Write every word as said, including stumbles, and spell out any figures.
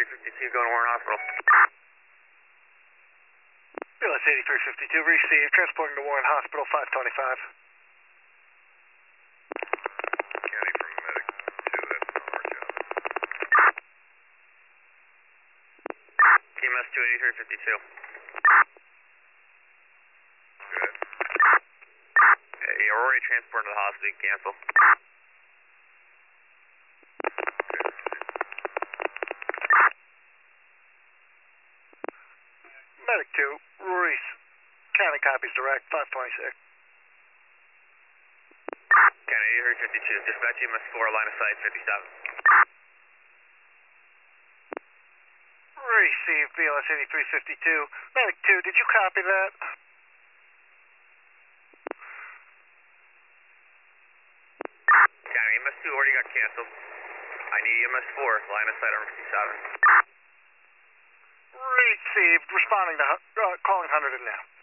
eighty-three fifty-two going to Warren Hospital. B L S eighty-three fifty-two, received, transporting to Warren Hospital, five twenty-five. County from medic two, that's not our job. T M S two eighty-three fifty-two. Good. Hey, you're already transported to the hospital, you can cancel. Medic two, Reese, county copies direct, five twenty-six. County eighty-three fifty-two, dispatch E M S four, line of sight fifty-seven. Received, B L S eighty-three fifty-two. Medic two, did you copy that? County E M S two already got canceled. I need E M S four, line of sight on fifty-seven. Received, responding to, uh, calling one hundred now.